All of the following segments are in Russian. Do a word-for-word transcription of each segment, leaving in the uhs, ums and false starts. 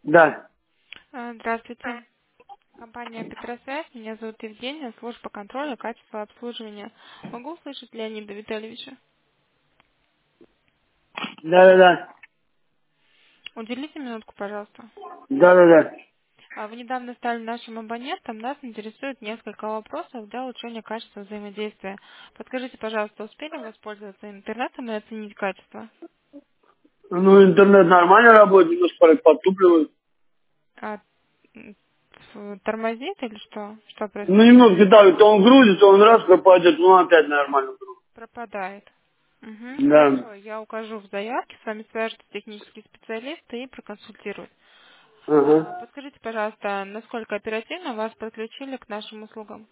Да. А, Здравствуйте. Компания «Петросвязь». Меня зовут Евгения, служба контроля качества обслуживания. Могу услышать Леонида Витальевича? Да-да-да. Уделите минутку, пожалуйста. Да-да-да. А, Вы недавно стали нашим абонентом. Нас интересует несколько вопросов для улучшения качества взаимодействия. Подскажите, пожалуйста, успели воспользоваться интернетом и оценить качество? Ну, интернет нормально работает, немножко подтупливает. А, м, ф- тормозит или что? Что Ну, происходит? немножко так, то он грузится, он раз пропадет, ну, опять нормально вдруг. Пропадает. Угу, Да. хорошо. Я укажу в заявке, с вами свяжется технический специалист и проконсультирует. А, Ага. Подскажите, пожалуйста, насколько оперативно вас подключили к нашим услугам?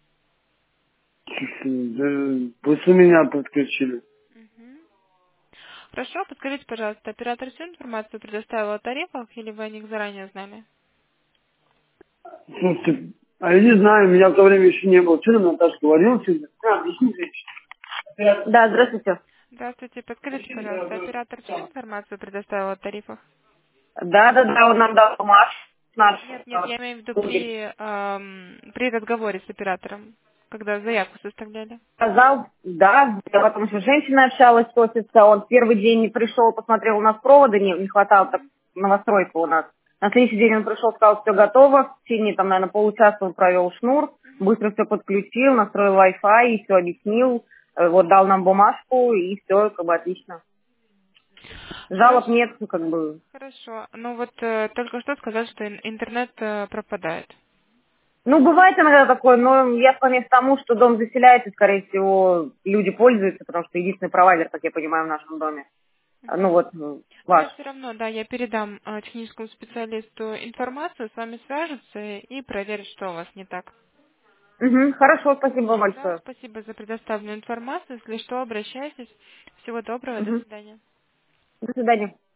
Да, после меня подключили. Мгм. Хорошо, подскажите, пожалуйста, оператор всю информацию предоставил о тарифах или вы о них заранее знали? Слушайте, а я не знаю, меня в то время еще не было. Что там Наташа говорила сегодня? А, объясните. Да, здравствуйте. Здравствуйте, подскажите, пожалуйста, оператор всю информацию предоставил о тарифах? Да, да, да, он нам дал Маш, наш. Нет, нет, я имею в виду при, ам, при разговоре с оператором, когда заявку составляли. Сказал, да, я потом еще с женщиной общалась с офиса, он первый день не пришел, посмотрел, у нас провода не, не хватало, так новостройка у нас. На следующий день он пришел, сказал, все готово, в течение, там, наверное, получаса он провел шнур, быстро все подключил, настроил Wi-Fi и все объяснил, э, вот дал нам бумажку и все, как бы отлично. Жалоб Хорошо. нет, ну, как бы. Хорошо. Ну вот э, только что сказали, что ин- интернет э, пропадает. Ну, бывает иногда такое, но я склоняюсь к тому, что дом заселяется, скорее всего, люди пользуются, потому что единственный провайдер, как я понимаю, в нашем доме. Ну Мгм. вот, э, Но я ваш. все равно, да, я передам э, техническому специалисту информацию, с вами свяжутся и проверят, что у вас не так. Мгм, хорошо, спасибо вам Да, большое. спасибо за предоставленную информацию. Если что, обращайтесь. Всего доброго, до Мгм. свидания. До свидания.